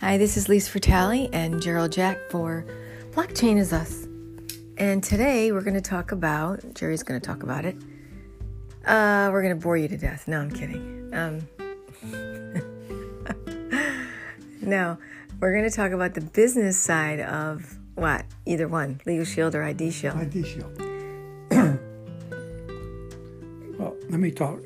Hi, this is Lisa Fratelli and Gerald Jack for Blockchain is Us. And today we're going to talk about, Jerry's going to talk about it. We're going to bore you to death. No, I'm kidding. No, we're going to talk about the business side of what? Either one, Legal Shield or ID Shield. ID Shield. Well, let me talk.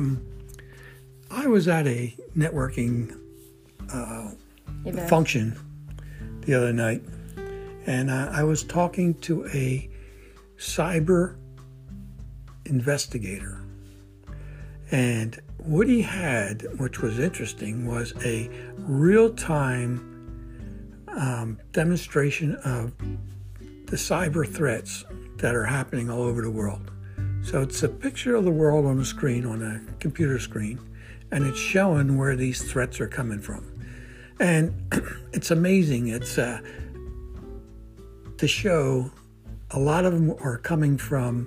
I was at a networking function the other night, and I was talking to a cyber investigator. And what he had, which was interesting, was a real-time demonstration of the cyber threats that are happening all over the world. So it's a picture of the world on the screen, on a computer screen, and it's showing where these threats are coming from. And it's amazing. It's to show a lot of them are coming from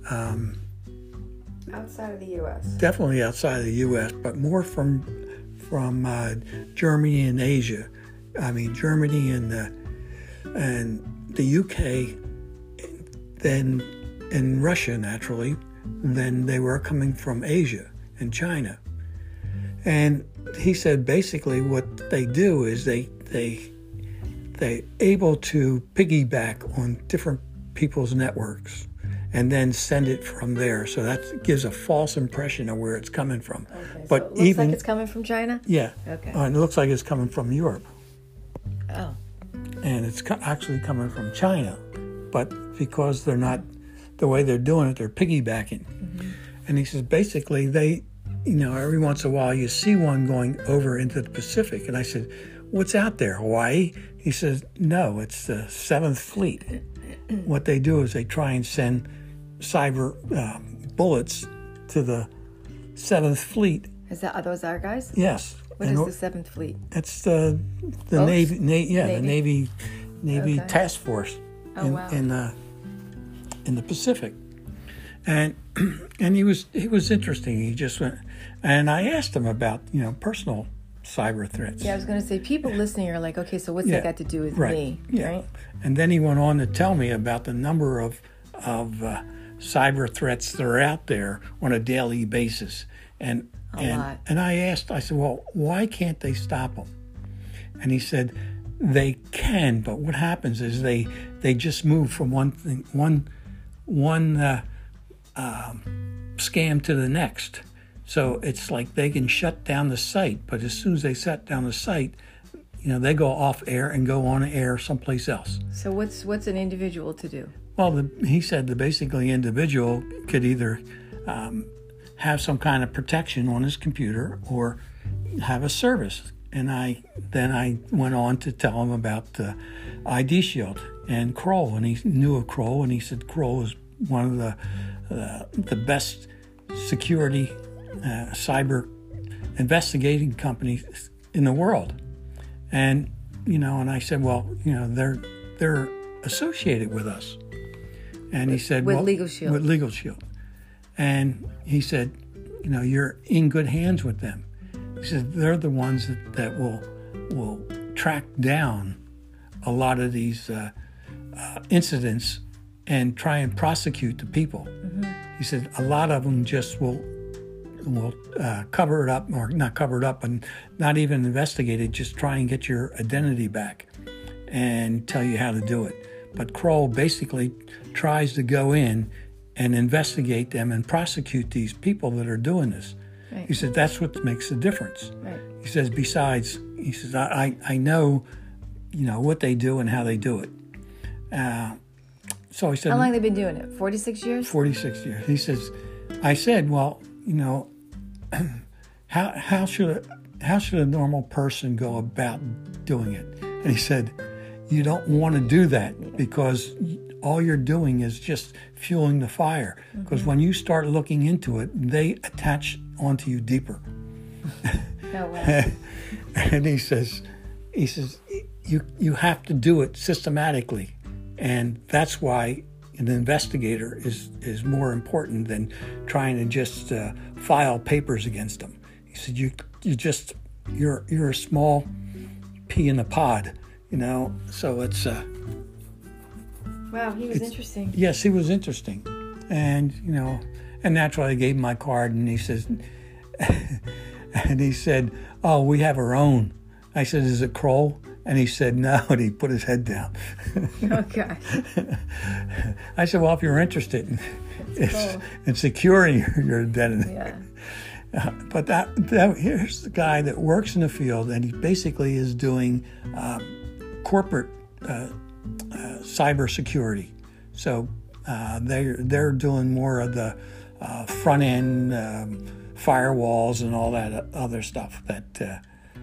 Outside of the U.S. Definitely outside of the U.S., but more from Germany and Asia. I mean, Germany and the U.K., then and Russia, naturally. Then they were coming from Asia and China. And he said basically what they do is they able to piggyback on different people's networks and then send it from there. So that gives a false impression of where it's coming from. Okay, but so it looks like it's coming from China? Yeah. Okay. And it looks like it's coming from Europe. Oh. And it's actually coming from China. But because they're not, the way they're doing it, they're piggybacking. Mm-hmm. And he says basically they, every once in a while you see one going over into the Pacific. And I said, what's out there, Hawaii? He says, no, it's the 7th Fleet. What they do is they try and send cyber bullets to the 7th Fleet. Are those our guys? Yes. What is the 7th Fleet? It's the Navy. The Navy okay. Task Force in the Pacific. And he was interesting. He just went, and I asked him about personal cyber threats. Yeah, I was going to say, people listening are like, okay, so what's that got to do with me? Yeah. Right? And then he went on to tell me about the number of cyber threats that are out there on a daily basis. And I asked, I said, well, why can't they stop them? And he said, they can, but what happens is they just move from one scam to the next. So it's like they can shut down the site, but as soon as they shut down the site, they go off air and go on air someplace else. So what's an individual to do? Well, he said the basically individual could either have some kind of protection on his computer or have a service. And I went on to tell him about ID Shield and Kroll, and he knew of Kroll, and he said Kroll is one of the best security cyber investigating companies in the world. And and I said, well, they're associated with us. And he said, with Legal Shield. With Legal Shield. And he said, you're in good hands with them. He said they're the ones that will track down a lot of these incidents and try and prosecute the people. Mm-hmm. He said a lot of them just will cover it up, or not cover it up, and not even investigate it, just try and get your identity back and tell you how to do it. But Kroll basically tries to go in and investigate them and prosecute these people that are doing this. Right. He said that's what makes the difference. Right. He says besides, I know, what they do and how they do it. So I said, how long have they been doing it? 46 years? 46 years. He says, I said, well, how should a normal person go about doing it? And he said, you don't want to do that because all you're doing is just fueling the fire. Because when you start looking into it, they attach onto you deeper. No way. And he says, you have to do it systematically, and that's why an investigator is more important than trying to just file papers against them. He said, you're a small pea in the pod, So it's Wow, he was interesting. yes, he was interesting, and and naturally I gave him my card, and he says, and he said, "Oh, we have our own." I said, "Is it Kroll?" And he said, "No," and he put his head down. Okay. I said, "Well, if you're interested in securing your identity." Yeah. But that here's the guy that works in the field, and he basically is doing corporate cybersecurity. So they're doing more of the front end firewalls and all that other stuff that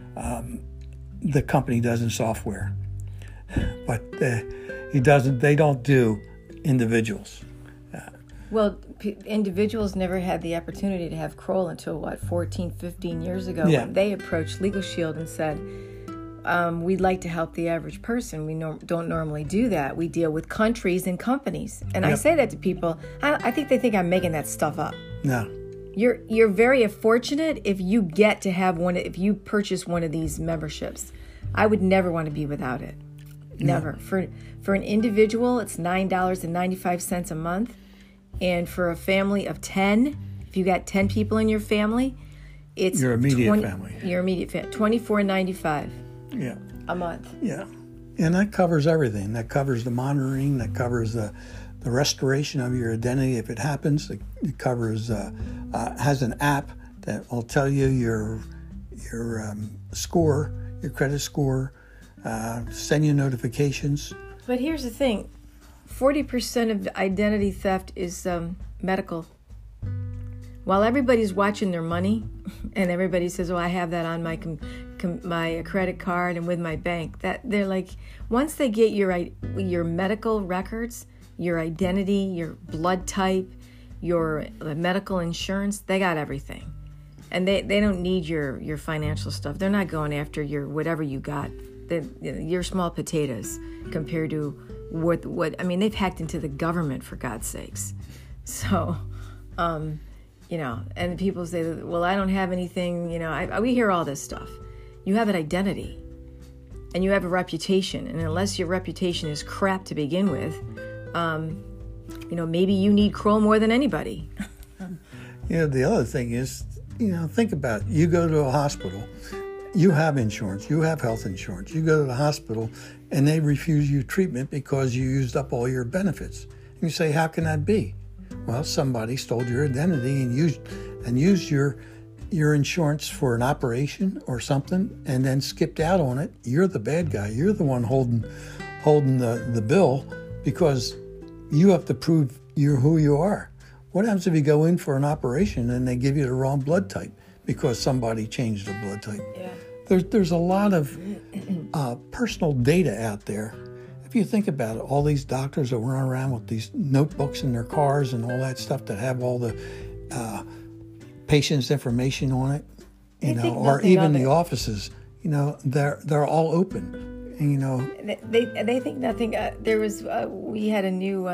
the company does in software. But they don't do individuals. Well, individuals never had the opportunity to have Kroll until, 14, 15 years ago, Yeah. when they approached Legal Shield and said, we'd like to help the average person. We don't normally do that. We deal with countries and companies. And I Yep. say that to people. I think they think I'm making that stuff up. No. You're very fortunate if you get to have one, if you purchase one of these memberships. I would never want to be without it. Never. For an individual, it's $9.95 a month. And for a family of 10, if you got 10 people in your family, it's Your immediate family. Your immediate family, $24.95 Yeah. a month. Yeah. And that covers everything. That covers the monitoring. That covers the restoration of your identity if it happens. It covers has an app that will tell you your score, your credit score, send you notifications. But here's the thing. 40% of identity theft is medical. While everybody's watching their money, and everybody says, "Oh, I have that on my my credit card and with my bank," that they're like, once they get your medical records, your identity, your blood type, your medical insurance, they got everything, and they don't need your financial stuff. They're not going after your whatever you got. You're small potatoes compared to what I mean. They've hacked into the government, for God's sakes. So, and people say, "Well, I don't have anything." We hear all this stuff. You have an identity, and you have a reputation, and unless your reputation is crap to begin with, maybe you need Kroll more than anybody. The other thing is, think about it. You go to a hospital. You have insurance. You have health insurance. You go to the hospital, and they refuse you treatment because you used up all your benefits. And you say, "How can that be?" Well, somebody stole your identity and used your insurance for an operation or something, and then skipped out on it. You're the bad guy. You're the one holding the bill because you have to prove you're who you are. What happens if you go in for an operation and they give you the wrong blood type because somebody changed the blood type? Yeah. There's a lot of personal data out there. If you think about it, all these doctors that run around with these notebooks in their cars and all that stuff that have all the patient's information on it, or even the offices, they're all open. And, they think nothing. We had a new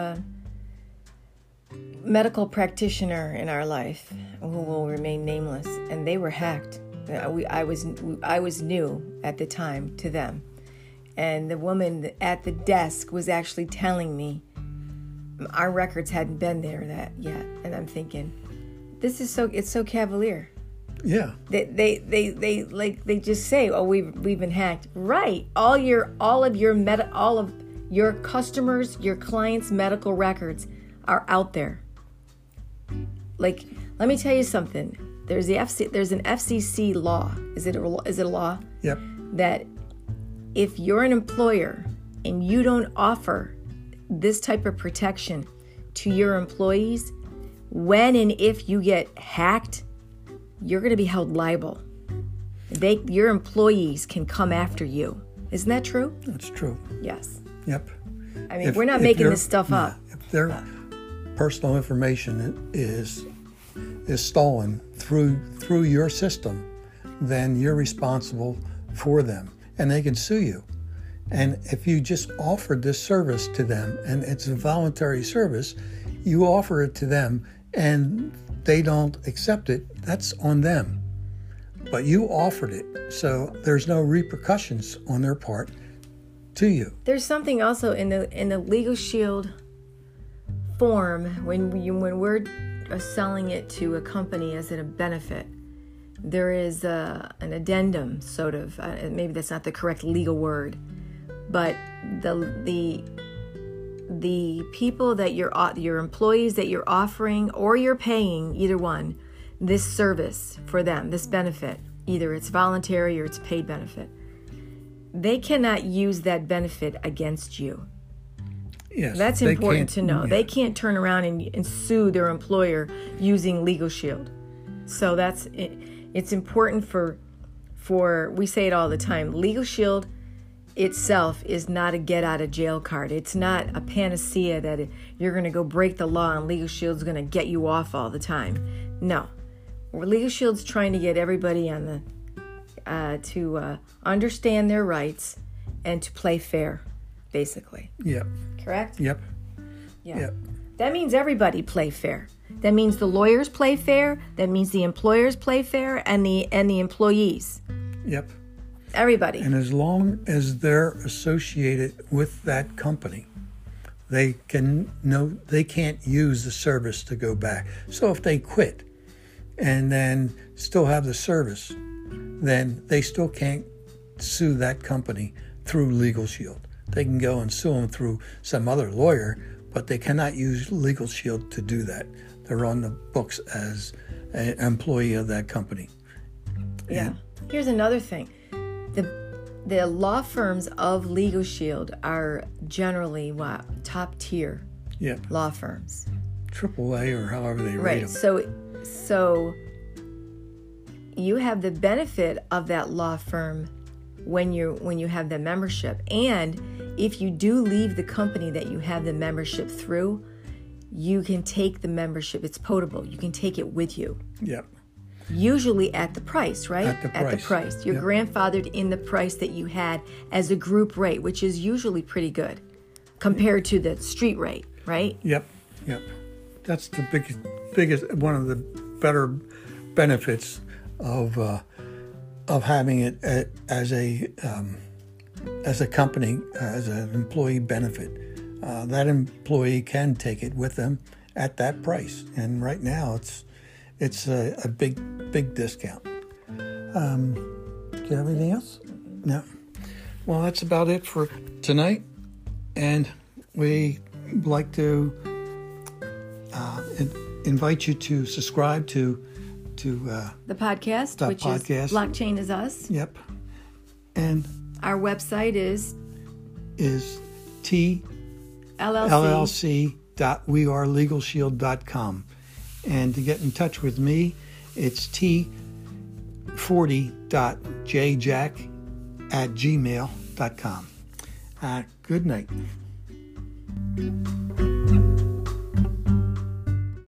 medical practitioner in our life who will remain nameless, and they were hacked. I was new at the time to them, and the woman at the desk was actually telling me our records hadn't been there yet, and I'm thinking, it's so cavalier. Yeah. They just say, "Oh, we've been hacked." Right. All of your customers, your clients' medical records are out there. Like, let me tell you something. There's an FCC law. Is it a law? Yep. That if you're an employer and you don't offer this type of protection to your employees, when and if you get hacked, you're going to be held liable. Your employees can come after you. Isn't that true? That's true. Yes. Yep. I mean, we're not making this stuff up. If their personal information is stolen through your system, then you're responsible for them, and they can sue you. And if you just offered this service to them, and it's a voluntary service, you offer it to them, and they don't accept it, that's on them. but you offered it, so there's no repercussions on their part to you. There's something also in the Legal Shield form when we're selling it to a company as a benefit. There is an addendum, sort of. Maybe that's not the correct legal word, but the people that your employees that you're offering or you're paying, either one, this service for them, this benefit, either it's voluntary or it's paid benefit, they cannot use that benefit against you. Yes, that's important to know. Yeah. They can't turn around and sue their employer using Legal Shield. So that's it. It's important for we say it all the time. Legal Shield itself is not a get out of jail card. It's not a panacea that you're going to go break the law and Legal Shield's going to get you off all the time. No, Legal Shield's trying to get everybody on the to understand their rights and to play fair, basically. Yep. Correct? Yep. Yeah. Yep. That means everybody play fair. That means the lawyers play fair. That means the employers play fair, and the employees. Yep. Everybody. And as long as they're associated with that company, they can't use the service to go back. So if they quit and then still have the service, then they still can't sue that company through Legal Shield. They can go and sue them through some other lawyer, but they cannot use Legal Shield to do that. They're on the books as an employee of that company. Yeah. And here's another thing. The law firms of Legal Shield are generally top tier law firms. AAA or however they rate them. So you have the benefit of that law firm when you have the membership. And if you do leave the company that you have the membership through, you can take the membership. It's potable. You can take it with you. Yep. Usually at the price, right? At the price. You're Yep. grandfathered in the price that you had as a group rate, which is usually pretty good compared to the street rate, right? Yep. That's the biggest one of the better benefits of having it as a company, as an employee benefit. That employee can take it with them at that price, and right now it's a big discount. Do you have anything else? No. Well, that's about it for tonight, and we like to invite you to subscribe to The podcast, which podcast. is Blockchain is Us. Yep. And Our website is LLC.wearelegalshield.com. And to get in touch with me, it's t40.jjack@gmail.com. Good night.